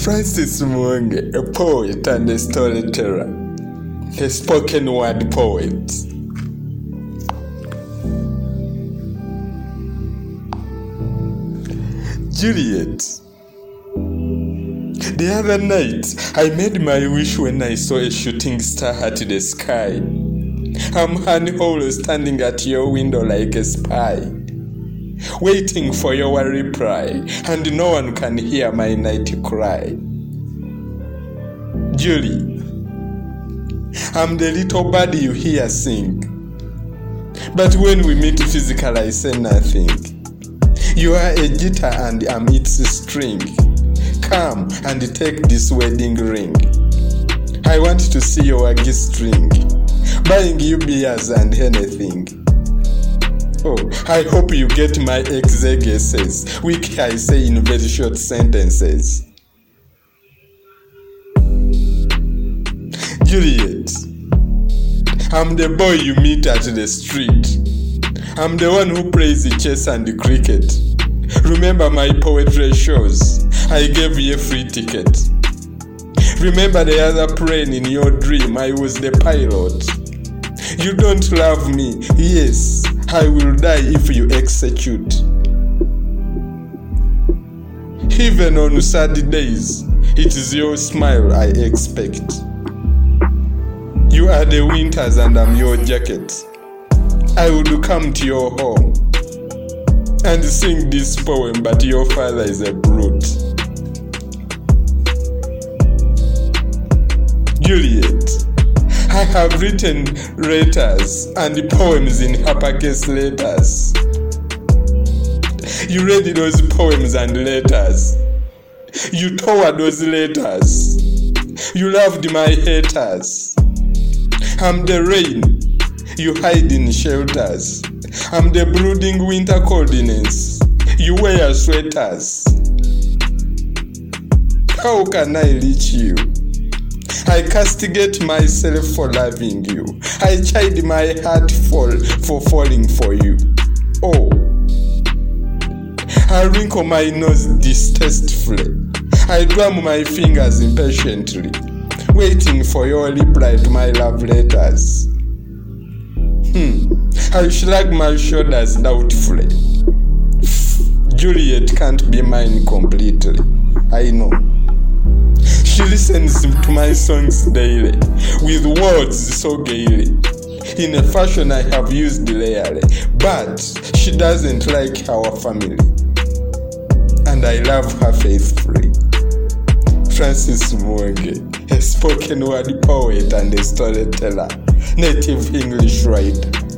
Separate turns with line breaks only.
Francis Mwenge, a poet and a storyteller, a spoken word poet. Juliet. The other night, I made my wish when I saw a shooting star at the sky. I'm handheld standing at your window like a spy, waiting for your reply, and no one can hear my night cry. Julie, I'm the little bird you hear sing, but when we meet physical, I say nothing. You are a guitar and I'm its string. Come and take this wedding ring. I want to see your waggy string, buying you beers and anything. Oh, I hope you get my exegesis, which I say in very short sentences. Juliet, I'm the boy you meet at the street. I'm the one who plays the chess and the cricket. Remember my poetry shows? I gave you a free ticket. Remember the other plane in your dream? I was the pilot. You don't love me. Yes, I will die if you execute. Even on sad days, it is your smile I expect. You are the winters and I'm your jacket. I would come to your home and sing this poem, but your father is a brute. Juliet, I have written letters and poems in uppercase letters. You read those poems and letters. You tore those letters. You loved my haters. I'm the rain. You hide in shelters. I'm the brooding winter coldness. You wear sweaters. How can I reach you? I castigate myself for loving you. I chide my heart for falling for you. Oh, I wrinkle my nose distastefully. I drum my fingers impatiently, waiting for your reply to my love letters. I shrug my shoulders doubtfully. Juliet can't be mine completely. I know. She listens to my songs daily, with words so gaily, in a fashion I have used rarely. But she doesn't like our family, and I love her faithfully. Francis Mwenge, a spoken word poet and a storyteller, native English writer.